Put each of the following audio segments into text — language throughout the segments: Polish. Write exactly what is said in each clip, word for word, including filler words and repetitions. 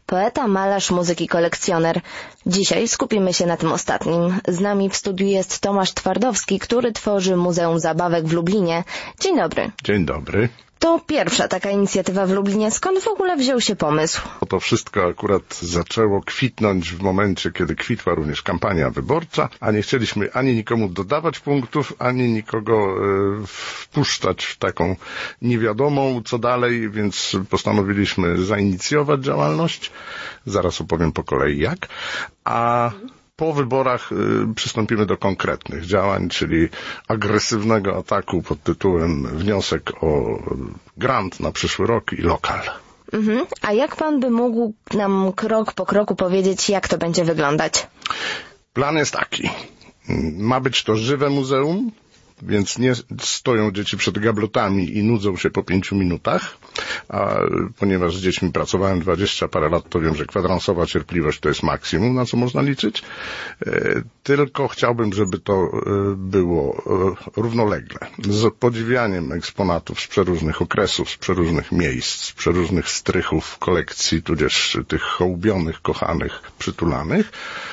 Poeta, malarz, muzyk i kolekcjoner. Dzisiaj skupimy się na tym ostatnim. Z nami w studiu jest Tomasz Twardowski, który tworzy Muzeum Zabawek w Lublinie. Dzień dobry. Dzień dobry. To pierwsza taka inicjatywa w Lublinie. Skąd w ogóle wziął się pomysł? To wszystko akurat zaczęło kwitnąć w momencie, kiedy kwitła również kampania wyborcza, a nie chcieliśmy ani nikomu dodawać punktów, ani nikogo e, wpuszczać w taką niewiadomą co dalej, więc postanowiliśmy zainicjować działalność. Zaraz opowiem po kolei jak. A po wyborach y, przystąpimy do konkretnych działań, czyli agresywnego ataku pod tytułem wniosek o grant na przyszły rok i lokal. Mhm. A jak pan by mógł nam krok po kroku powiedzieć, jak to będzie wyglądać? Plan jest taki. Ma być to żywe muzeum, więc nie stoją dzieci przed gablotami i nudzą się po pięciu minutach, a ponieważ z dziećmi pracowałem dwadzieścia parę lat, to wiem, że kwadransowa cierpliwość to jest maksimum, na co można liczyć. Tylko chciałbym, żeby to było równolegle, z podziwianiem eksponatów z przeróżnych okresów, z przeróżnych miejsc, z przeróżnych strychów kolekcji, tudzież tych hołbionych, kochanych, przytulanych,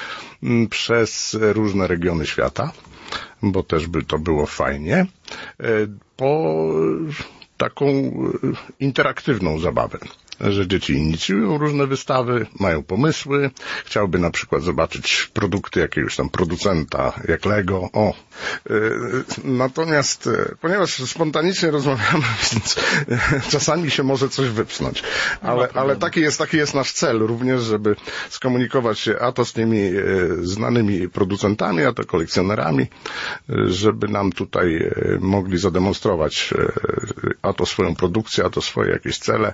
przez różne regiony świata, bo też by to było fajnie, po taką interaktywną zabawę, że dzieci inicjują różne wystawy, mają pomysły, chciałby na przykład zobaczyć produkty jakiegoś tam producenta, jak Lego, o. Natomiast, ponieważ spontanicznie rozmawiamy, więc czasami się może coś wypchnąć, ale, ale taki jest, taki jest nasz cel również, żeby skomunikować się a to z tymi znanymi producentami, a to kolekcjonerami, żeby nam tutaj mogli zademonstrować a to swoją produkcję, a to swoje jakieś cele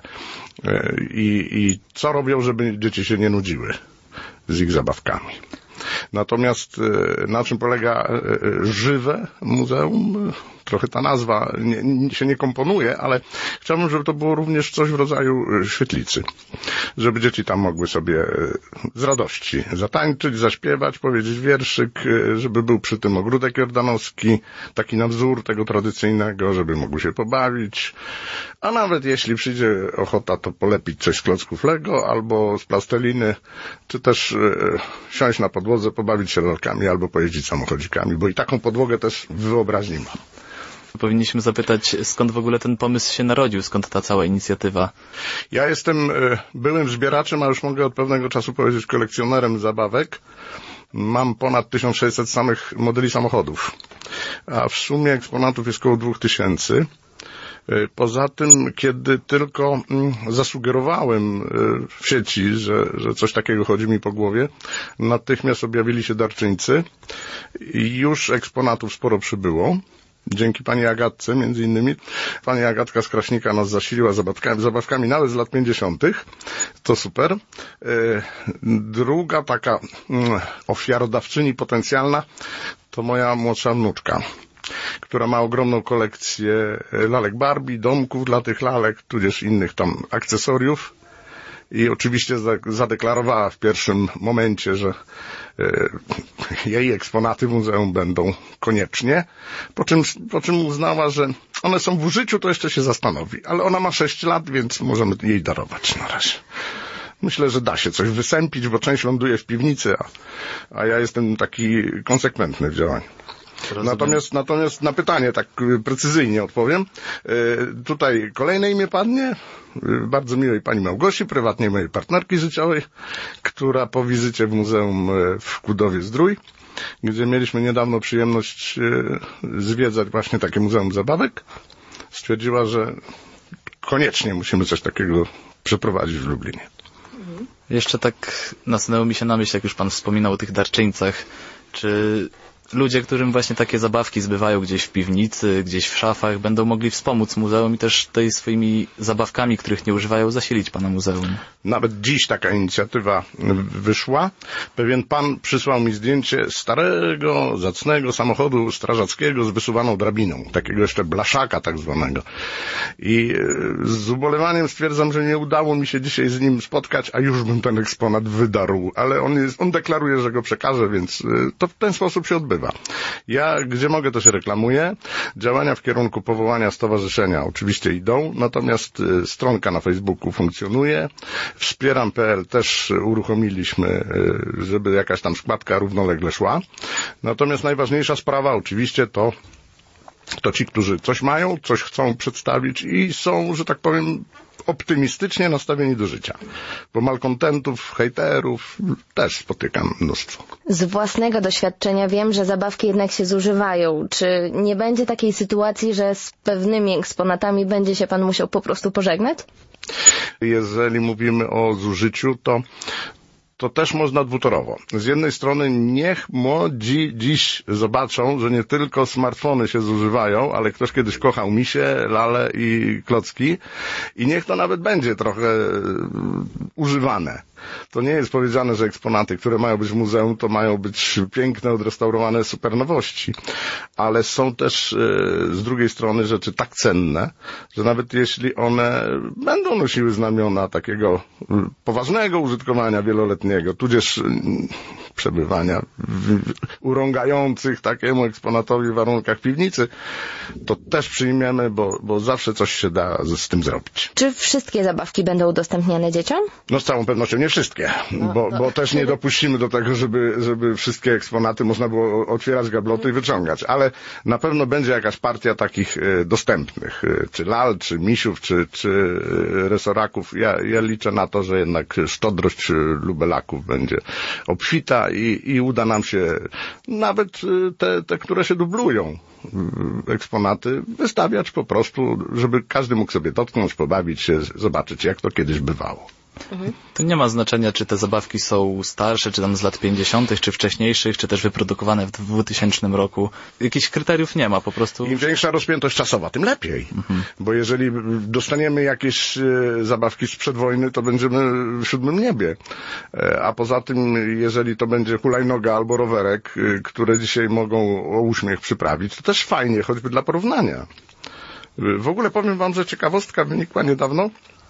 i, i co robią, żeby dzieci się nie nudziły z ich zabawkami. Natomiast na czym polega żywe muzeum? Trochę ta nazwa nie, się nie komponuje, ale chciałbym, żeby to było również coś w rodzaju świetlicy. Żeby dzieci tam mogły sobie z radości zatańczyć, zaśpiewać, powiedzieć wierszyk, żeby był przy tym ogródek jordanowski, taki na wzór tego tradycyjnego, żeby mogły się pobawić. A nawet jeśli przyjdzie ochota, to polepić coś z klocków Lego albo z plasteliny, czy też siąść na podłodze, pobawić się lalkami albo pojeździć samochodzikami, bo i taką podłogę też w wyobraźni mam. Powinniśmy zapytać, skąd w ogóle ten pomysł się narodził, skąd ta cała inicjatywa? Ja jestem byłym zbieraczem, a już mogę od pewnego czasu powiedzieć kolekcjonerem zabawek. Mam ponad tysiąc sześćset samych modeli samochodów, a w sumie eksponatów jest około dwóch tysięcy. Poza tym, kiedy tylko zasugerowałem w sieci, że, że coś takiego chodzi mi po głowie, natychmiast objawili się darczyńcy i już eksponatów sporo przybyło. Dzięki pani Agatce, między innymi. Pani Agatka z Kraśnika nas zasiliła zabawkami, zabawkami nawet z lat pięćdziesiątych. To super. Druga taka ofiarodawczyni potencjalna to moja młodsza wnuczka, która ma ogromną kolekcję lalek Barbie, domków dla tych lalek, tudzież innych tam akcesoriów. I oczywiście zadeklarowała w pierwszym momencie, że jej eksponaty w muzeum będą koniecznie, po czym, po czym uznała, że one są w użyciu, to jeszcze się zastanowi, ale ona ma sześć lat, więc możemy jej darować na razie. Myślę, że da się coś wysępić, bo część ląduje w piwnicy, a, a ja jestem taki konsekwentny w działaniu. Natomiast, natomiast na pytanie tak precyzyjnie odpowiem. Yy, tutaj kolejne imię padnie, yy, bardzo miłej pani Małgosi, prywatnej mojej partnerki życiowej, która po wizycie w muzeum w Kudowie-Zdrój, gdzie mieliśmy niedawno przyjemność yy, zwiedzać właśnie takie muzeum zabawek, stwierdziła, że koniecznie musimy coś takiego przeprowadzić w Lublinie. Jeszcze tak nasunęło mi się na myśl, jak już pan wspominał o tych darczyńcach, czy ludzie, którym właśnie takie zabawki zbywają gdzieś w piwnicy, gdzieś w szafach, będą mogli wspomóc muzeum i też tej swoimi zabawkami, których nie używają, zasilić pana muzeum. Nawet dziś taka inicjatywa wyszła. Pewien pan przysłał mi zdjęcie starego, zacnego samochodu strażackiego z wysuwaną drabiną, takiego jeszcze blaszaka tak zwanego. I z ubolewaniem stwierdzam, że nie udało mi się dzisiaj z nim spotkać, a już bym ten eksponat wydarł, ale on, jest, on deklaruje, że go przekaże, więc to w ten sposób się odbywa. przybywa. Ja, gdzie mogę, to się reklamuję. Działania w kierunku powołania stowarzyszenia oczywiście idą, natomiast stronka na Facebooku funkcjonuje. Wspieram kropka p l też uruchomiliśmy, żeby jakaś tam składka równolegle szła. Natomiast najważniejsza sprawa oczywiście to to ci, którzy coś mają, coś chcą przedstawić i są, że tak powiem, optymistycznie nastawieni do życia. Bo malkontentów, hejterów też spotykam mnóstwo. Z własnego doświadczenia wiem, że zabawki jednak się zużywają. Czy nie będzie takiej sytuacji, że z pewnymi eksponatami będzie się pan musiał po prostu pożegnać? Jeżeli mówimy o zużyciu, to to też można dwutorowo. Z jednej strony niech młodzi dziś zobaczą, że nie tylko smartfony się zużywają, ale ktoś kiedyś kochał misie, lale i klocki i niech to nawet będzie trochę używane. To nie jest powiedziane, że eksponaty, które mają być w muzeum, to mają być piękne, odrestaurowane supernowości. Ale są też z drugiej strony rzeczy tak cenne, że nawet jeśli one będą nosiły znamiona takiego poważnego użytkowania wieloletniego, tudzież przebywania w urągających takiemu eksponatowi w warunkach piwnicy, to też przyjmiemy, bo, bo zawsze coś się da z, z tym zrobić. Czy wszystkie zabawki będą udostępniane dzieciom? No z całą pewnością nie wszystkie, no, bo, no. bo też nie dopuścimy do tego, żeby, żeby wszystkie eksponaty można było otwierać gabloty i wyciągać, ale na pewno będzie jakaś partia takich e, dostępnych, e, czy lal, czy misiów, czy, czy e, resoraków. Ja, ja liczę na to, że jednak szczodrość lubelaków będzie obfita i, i uda nam się nawet te, te, które się dublują, eksponaty, wystawiać po prostu, żeby każdy mógł sobie dotknąć, pobawić się, zobaczyć, jak to kiedyś bywało. To nie ma znaczenia, czy te zabawki są starsze, czy tam z lat pięćdziesiątych, czy wcześniejszych, czy też wyprodukowane w dwutysięcznym roku. Jakichś kryteriów nie ma, po prostu. Im większa rozpiętość czasowa, tym lepiej. Mhm. Bo jeżeli dostaniemy jakieś zabawki sprzed wojny, to będziemy w siódmym niebie. A poza tym, jeżeli to będzie hulajnoga albo rowerek, które dzisiaj mogą o uśmiech przyprawić, to też fajnie, choćby dla porównania. W ogóle powiem wam, że ciekawostka wynikła niedawno.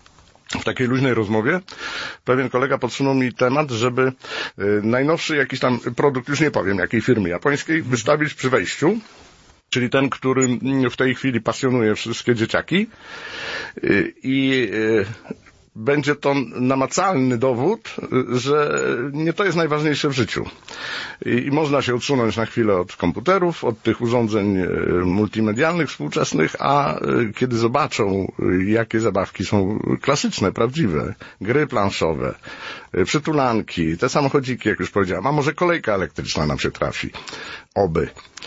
W takiej luźnej rozmowie pewien kolega podsunął mi temat, żeby najnowszy jakiś tam produkt, już nie powiem jakiej firmy japońskiej, wystawić przy wejściu, czyli ten, który w tej chwili pasjonuje wszystkie dzieciaki i będzie to namacalny dowód, że nie to jest najważniejsze w życiu. I, i można się odsunąć na chwilę od komputerów, od tych urządzeń multimedialnych współczesnych, a kiedy zobaczą, jakie zabawki są klasyczne, prawdziwe, gry planszowe, przytulanki, te samochodziki, jak już powiedziałem, a może kolejka elektryczna nam się trafi. Oby.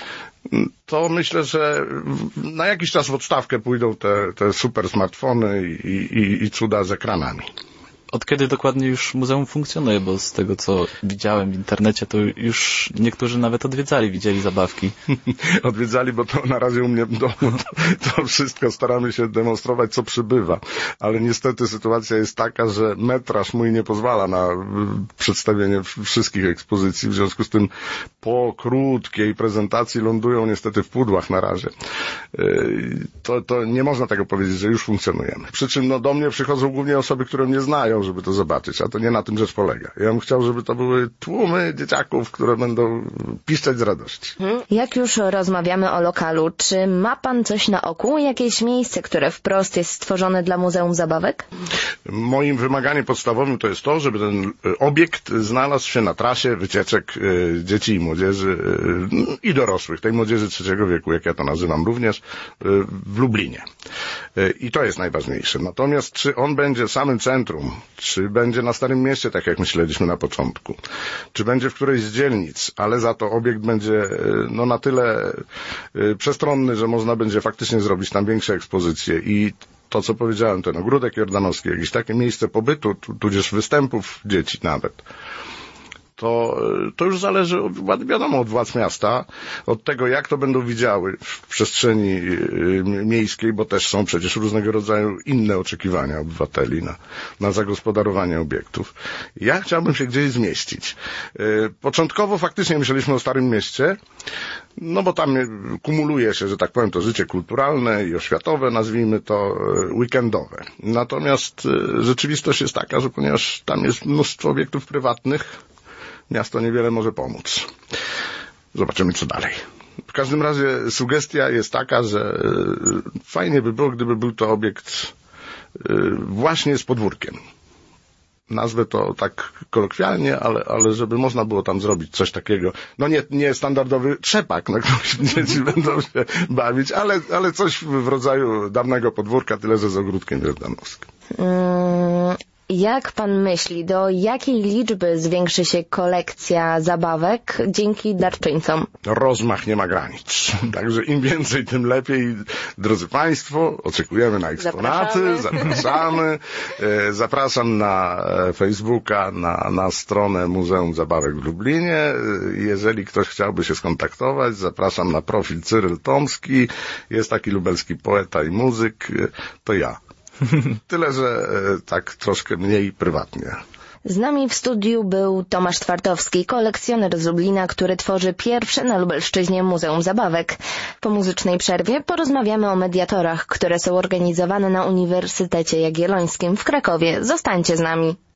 To myślę, że na jakiś czas w odstawkę pójdą te, te super smartfony i, i, i cuda z ekranami. Od kiedy dokładnie już muzeum funkcjonuje, bo z tego, co widziałem w internecie, to już niektórzy nawet odwiedzali, widzieli zabawki. Odwiedzali, bo to na razie u mnie w domu to, to wszystko staramy się demonstrować, co przybywa. Ale niestety sytuacja jest taka, że metraż mój nie pozwala na przedstawienie wszystkich ekspozycji. W związku z tym po krótkiej prezentacji lądują niestety w pudłach na razie. To, to nie można tego powiedzieć, że już funkcjonujemy. Przy czym no, do mnie przychodzą głównie osoby, które mnie znają, żeby to zobaczyć, a to nie na tym rzecz polega. Ja bym chciał, żeby to były tłumy dzieciaków, które będą piszczeć z radości. Jak już rozmawiamy o lokalu, czy ma pan coś na oku? Jakieś miejsce, które wprost jest stworzone dla Muzeum Zabawek? Moim wymaganiem podstawowym to jest to, żeby ten obiekt znalazł się na trasie wycieczek dzieci i młodzieży i dorosłych, tej młodzieży trzeciego wieku, jak ja to nazywam również, w Lublinie. I to jest najważniejsze. Natomiast czy on będzie w samym centrum, czy będzie na Starym Mieście, tak jak myśleliśmy na początku, czy będzie w którejś z dzielnic, ale za to obiekt będzie no, na tyle przestronny, że można będzie faktycznie zrobić tam większe ekspozycje i to, co powiedziałem, ten ogródek jordanowski, jakieś takie miejsce pobytu, tudzież występów dzieci nawet, to, to już zależy, od, wiadomo, od władz miasta, od tego, jak to będą widziały w przestrzeni miejskiej, bo też są przecież różnego rodzaju inne oczekiwania obywateli na, na zagospodarowanie obiektów. Ja chciałbym się gdzieś zmieścić. Początkowo faktycznie myśleliśmy o Starym Mieście, no bo tam kumuluje się, że tak powiem, to życie kulturalne i oświatowe, nazwijmy to weekendowe. Natomiast rzeczywistość jest taka, że ponieważ tam jest mnóstwo obiektów prywatnych, miasto niewiele może pomóc. zobaczymy co dalej. W każdym razie sugestia jest taka, że fajnie by było, gdyby był to obiekt właśnie z podwórkiem. Nazwę to tak kolokwialnie, ale, ale żeby można było tam zrobić coś takiego. No nie, nie standardowy trzepak, na którym dzieci będą się bawić, ale, ale coś w rodzaju dawnego podwórka, tyle że z ogródkiem wielkanowskim. Mm, jak pan myśli, do jakiej liczby zwiększy się kolekcja zabawek dzięki darczyńcom? Rozmach nie ma granic. Także im więcej, tym lepiej. Drodzy Państwo, oczekujemy na eksponaty, zapraszamy. Zapraszamy. Zapraszam na Facebooka, na, na stronę Muzeum Zabawek w Lublinie. Jeżeli ktoś chciałby się skontaktować, zapraszam na profil Cyryl Tomski. Jest taki lubelski poeta i muzyk. To ja. Tyle, że tak troszkę mniej prywatnie. Z nami w studiu był Tomasz Twardowski, kolekcjoner z Lublina, który tworzy pierwsze na Lubelszczyźnie Muzeum Zabawek. Po muzycznej przerwie porozmawiamy o mediatorach, które są organizowane na Uniwersytecie Jagiellońskim w Krakowie. Zostańcie z nami.